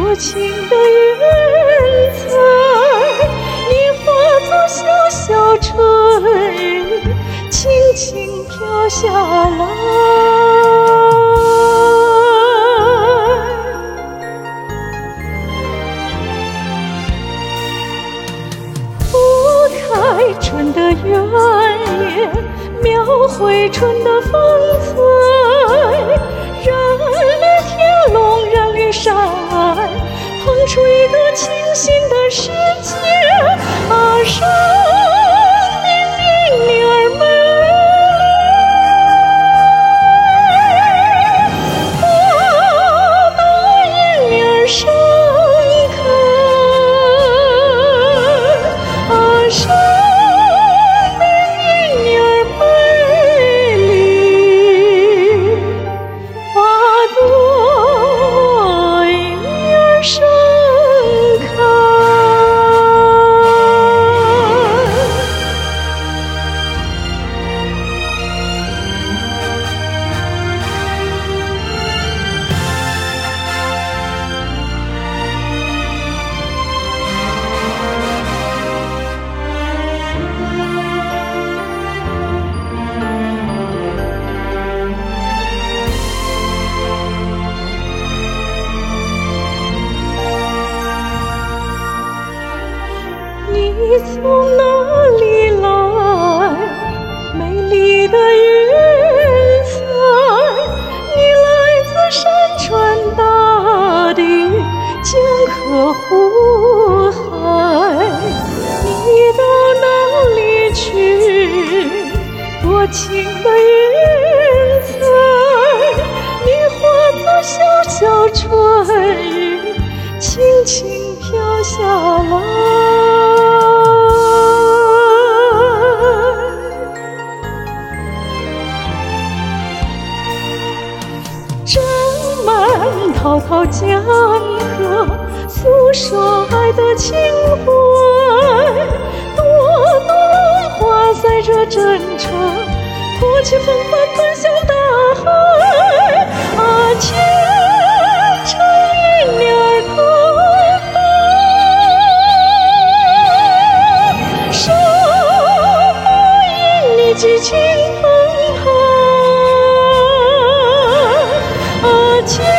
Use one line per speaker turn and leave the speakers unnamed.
多情的云彩，你化作小小春雨，轻轻飘下来。拂开春的原野，描绘春的风采，染绿天龙，染绿山，捧出一个清新的世界。啊，生命因你而美丽，花朵因你而盛开。啊，生命因你而美丽，花朵因你而盛开。你从哪里来，美丽的云彩？你来自山川大地，江河湖海。你到哪里去，多情的云彩？你化作小小春雨，轻轻飘下来。斟满滔滔江河，诉说爱的情怀。朵朵浪花载着真诚，托起风帆奔向大海。啊，前程因你而腾飞，生活因你激情澎湃。啊，